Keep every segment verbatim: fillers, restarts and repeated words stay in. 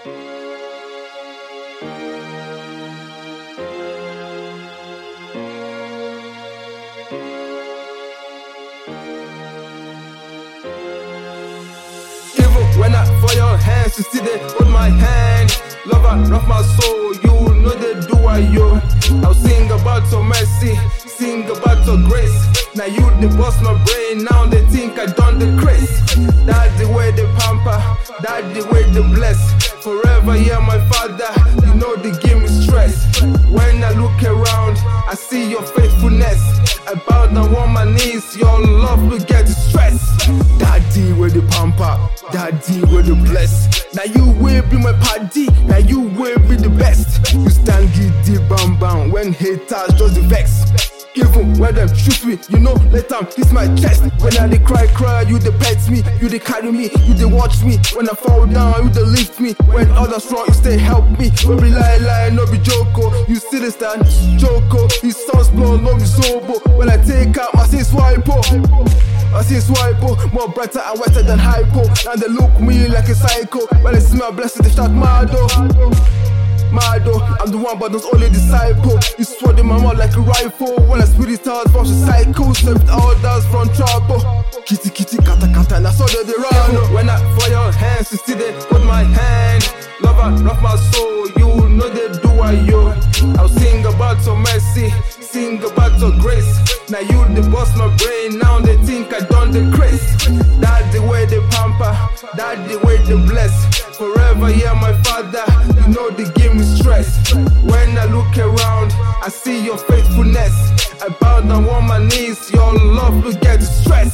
When I for your hands, you still they hold my hand. Lover of my soul, you know they do I yo. I'll sing about your mercy, sing about your grace. Now you they bust my brain, now they think I done the craze. That's the way they pamper, that's the way they bless. Forever, yeah, my father, you know they give me stress. When I look around, I see your faithfulness. I bow down on my knees, your love will get stress. Daddy with the pamper, daddy with the bless. Now you will be my paddy, now you will be the best. You stand giddy bam bam when haters just the vex. Even when them shoot me, you know, let them kiss my chest. When I dey cry, cry, you dey pet me, you dey carry me, you dey watch me. When I fall down, you dey lift me. When others wrong, you stay help me. No be lie, lie, no be joko. You still dey stand, joko. His son's blood, no be zobo. When I take out my sin swipe, I see swipe, more brighter and wetter than hypo. Now they look me like a psycho. When they see my blessings, they start mado. Mado, I'm the one but those only disciple. You sword in my mouth like a rifle. When I spit it out from the cycle, saved others from trouble. Kitty kitty kata kata, and I saw that they run. When I for your hands, you still they hold my hand. Lover of my soul, you know they do I yo. I'll sing about your mercy, sing about your grace. Now you they bust my brain, now they think I done the craze. That's the way they pamper, that's the way they bless. Forever, yeah, my father, you know they give me stress. When I look around, I see your faithfulness. I bow down on my knees, your love will get stress.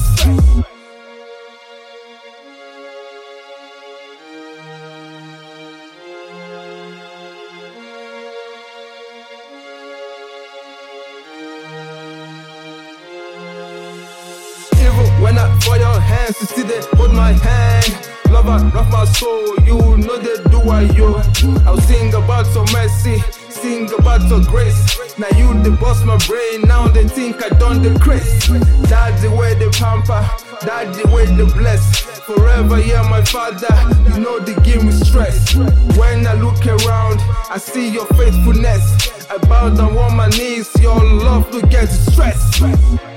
When I for your hands, you still they hold my hand. Lover of my soul, you know they do I yo. I'll sing about your mercy, sing about your grace. Now you they bust my brain, now they think I done the craze. That's the way they pamper, that's the way they bless. Forever, yeah, my father, you know they give me stress. When I look around, I see your faithfulness. I bow down on my knees, your love will get stress.